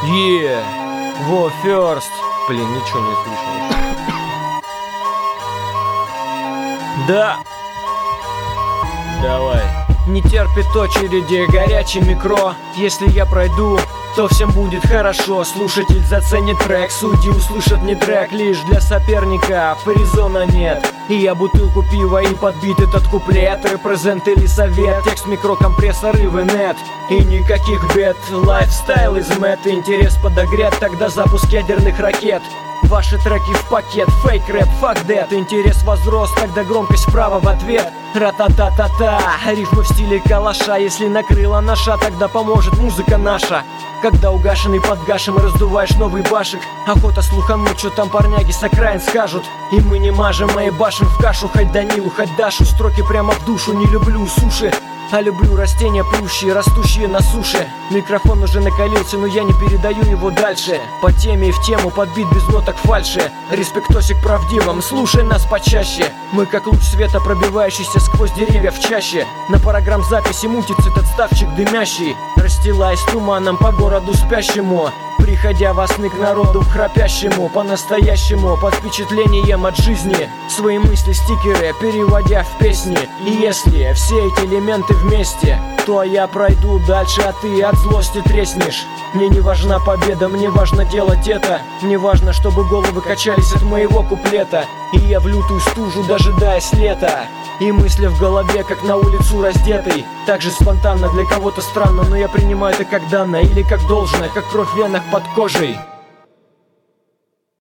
Во, first. Блин, ничего не слышал. Да. Давай. Не терпит очереди горячий микро. Если я пройду, то всем будет хорошо. Слушатель заценит трек, судьи услышат не трек. Лишь для соперника резона нет. И я бутылку пива и подбит этот куплет. Репрезент или совет, текст микрокомпрессор и венет. И никаких бед, лайфстайл из мэт. Интерес подогрет, тогда запуск ядерных ракет. Ваши треки в пакет, фейк рэп, fuck that. Интерес возрос, тогда громкость вправо в ответ. Ра-та-та-та-та, рифмы в стиле калаша. Если накрыла наша, тогда поможет музыка наша. Когда угашенный подгашем и раздуваешь новый башек. Охота слухануть, что там парняги с окраин скажут. И мы не мажем, мои башим в кашу. Хоть Данилу, хоть Дашу, строки прямо в душу. Не люблю суши, а люблю растения плющие, растущие на суше. Микрофон уже накалился, но я не передаю его дальше. По теме и в тему, подбит без ноток фальши. Респектосик правдивым, слушай нас почаще. Мы как луч света, пробивающийся сквозь деревья в чаще. На программ-записи мутится этот ставчик дымящий, расстилаясь туманом по городу спящему. Приходя во сны к народу храпящему, по-настоящему, под впечатлением от жизни. Свои мысли, стикеры переводя в песни. И если все эти элементы вместе, то я пройду дальше, а ты от злости треснешь. Мне не важна победа, мне важно делать это. Мне важно, чтобы головы качались от моего куплета. И я в лютую стужу, дожидаясь лета. И мысли в голове, как на улицу раздетый. Так же спонтанно, для кого-то странно, но я принимаю это как данное или как должное, как кровь в венах под кожей.